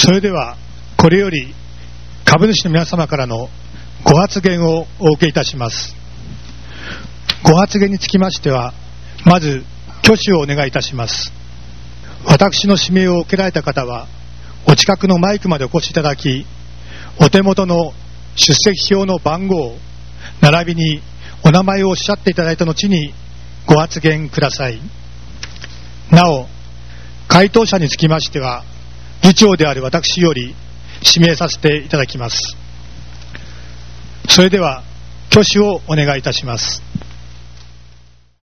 それではこれより株主の皆様からのご発言をお受けいたします。ご発言につきましては、まず挙手をお願いいたします。私の指名を受けられた方は、お近くのマイクまでお越しいただき、お手元の出席表の番号並びにお名前をおっしゃっていただいた後にご発言ください。なお、回答者につきましては、議長である私より指名させていただきます。それでは挙手をお願いいたします。